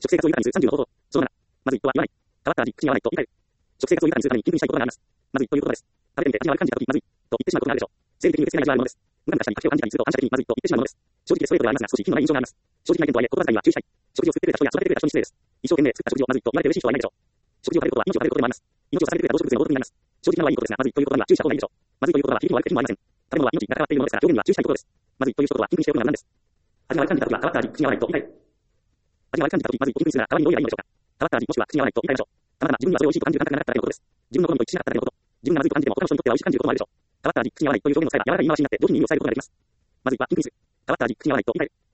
食生活を豊かにする30の方法。その7。まず一とは言わない。変わった味、口に合わないと言い換える。食生活を豊かにするために寄付したいことがあります。まずいということです。食べてみて味が悪く感じたとき、まずいと言ってしまうことがあるでしょう。生理的に受け付けない味があるものです。無駄に出したり、吐き気を感じたりすると反射的にまずいと言ってしまうものです。正直でストレートではありますが、少し品のない印象があります。正直な意見とはいえ、言葉遣いは注意したい。食事を作ってくれた人や育ててくれた人に失礼です。一生懸命作った食事をまずいと言われて嬉しい人はいないでしょう。食事を食べることは命を食べることでもあります。命を捧げてくれた動植物への冒涜になります。正直なのはいいことですが、まずいということには注意した方がいいでしょう。まずいということは、皮膚も悪くてもありません。食べ物は命に関わっているものですから、表現には注意したいことです。まずいという一言は、ピンクにしておくのは何です。味が悪く感じたときは、変わった味、口に合わないと言い換える。味が悪く感じたとき、まずいとピンクにするなら、代わりにどうやらいいのでしょうか。変わった味、もしくは口に合わないと言い換えましょう。たまたま自分にはそれを美味しいと感じる感覚がなかっただけのことです。自分の好みと一致しなかっただけのこと。自分がまずいと感じても、他の人にとっては美味しく感じることもあるでしょう。変わった味、口に合わないという表現を使えば、柔らかい言い回しになって、上手に意味を伝えることができます。まずいは、ピンクにする。変わった味、口に合わないと言い換える。